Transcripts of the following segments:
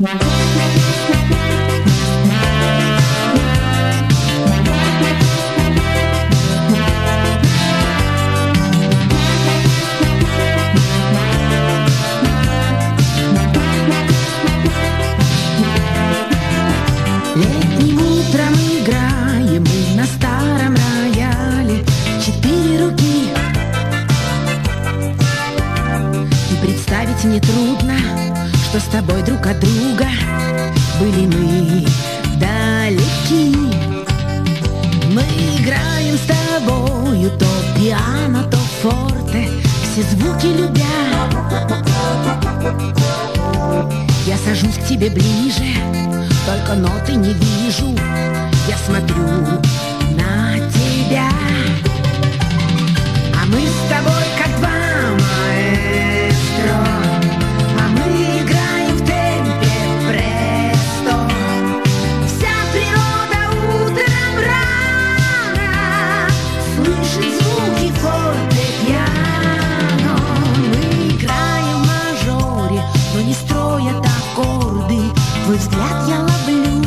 Летним утром играем мы на старом рояле, 4 руки. И представить мне трудно, что с тобой друг от друга были мы далеки. Мы играем с тобою то пиано, то форте, все звуки любя. Я сажусь к тебе ближе, только ноты не вижу. Я смотрю на тебя, а мы с тобой как два маэстро, а мы играем в темпе престо. Вся природа утром рано слышит звуки фортепиано. Мы играем в мажоре, но не строят аккорды. Твой взгляд я ловлю,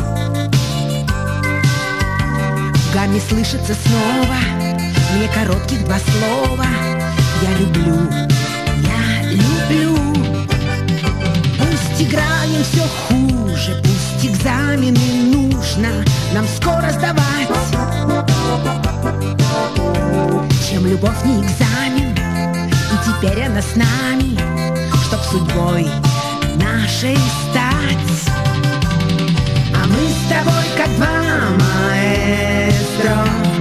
в гамме слышится снова мне коротких 2 слова. Я люблю, я люблю. Пусть играем все хуже, пусть экзамены нужно нам скоро сдавать, чем любовь не экзамен, и теперь она с нами, чтоб судьбой нашей стать. А мы с тобой как два маэстро,